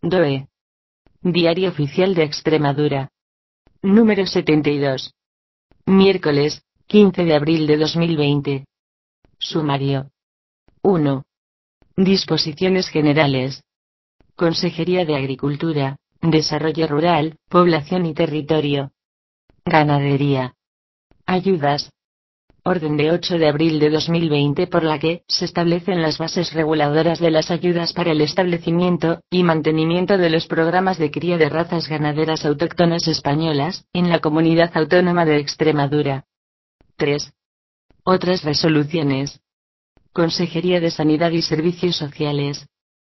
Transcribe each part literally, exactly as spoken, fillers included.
D O E. Diario Oficial de Extremadura. Número setenta y dos. Miércoles, quince de abril de dos mil veinte. Sumario. uno. Disposiciones generales. Consejería de Agricultura, Desarrollo Rural, Población y Territorio. Ganadería. Ayudas. Orden de ocho de abril de dos mil veinte por la que se establecen las bases reguladoras de las ayudas para el establecimiento y mantenimiento de los programas de cría de razas ganaderas autóctonas españolas en la Comunidad Autónoma de Extremadura. tres. Otras resoluciones. Consejería de Sanidad y Servicios Sociales.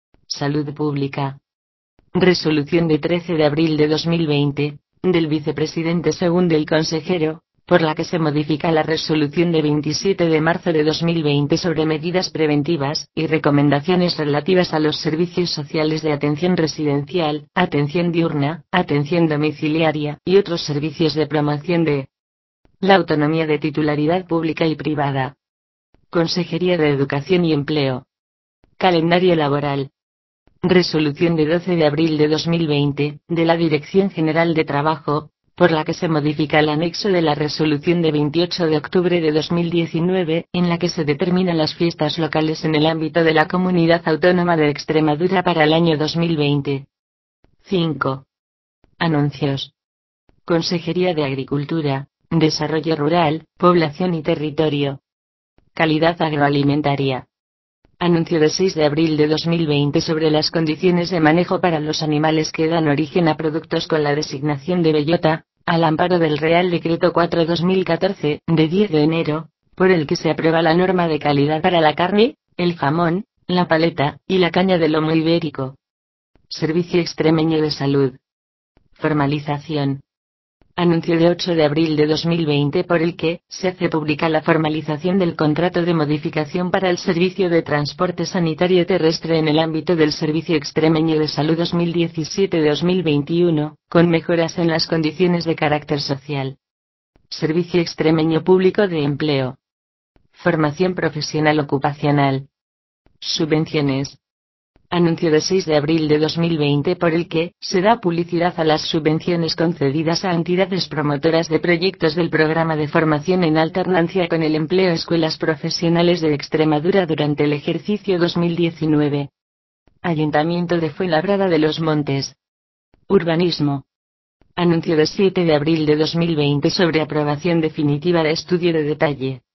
Salud Pública. Resolución de trece de abril de dos mil veinte, del vicepresidente segundo del consejero, por la que se modifica la resolución de veintisiete de marzo de dos mil veinte sobre medidas preventivas y recomendaciones relativas a los servicios sociales de atención residencial, atención diurna, atención domiciliaria y otros servicios de promoción de la autonomía de titularidad pública y privada. Consejería de Educación y Empleo. Calendario laboral. Resolución de doce de abril de dos mil veinte, de la Dirección General de Trabajo, por la que se modifica el anexo de la resolución de veintiocho de octubre de dos mil diecinueve, en la que se determinan las fiestas locales en el ámbito de la Comunidad Autónoma de Extremadura para el año dos mil veinte. cinco. Anuncios. Consejería de Agricultura, Desarrollo Rural, Población y Territorio. Calidad agroalimentaria. Anuncio de seis de abril de dos mil veinte sobre las condiciones de manejo para los animales que dan origen a productos con la designación de bellota, al amparo del Real Decreto cuatro barra dos mil catorce, de diez de enero, por el que se aprueba la norma de calidad para la carne, el jamón, la paleta, y la caña de lomo ibérico. Servicio Extremeño de Salud. Formalización. Anuncio de ocho de abril de dos mil veinte por el que se hace pública la formalización del contrato de modificación para el servicio de transporte sanitario terrestre en el ámbito del Servicio Extremeño de Salud dos mil diecisiete a dos mil veintiuno, con mejoras en las condiciones de carácter social. Servicio Extremeño Público de Empleo. Formación profesional ocupacional. Subvenciones. Anuncio de seis de abril de dos mil veinte por el que se da publicidad a las subvenciones concedidas a entidades promotoras de proyectos del programa de formación en alternancia con el empleo Escuelas Profesionales de Extremadura durante el ejercicio dos mil diecinueve. Ayuntamiento de Fuenlabrada de los Montes. Urbanismo. Anuncio de siete de abril de dos mil veinte sobre aprobación definitiva de estudio de detalle,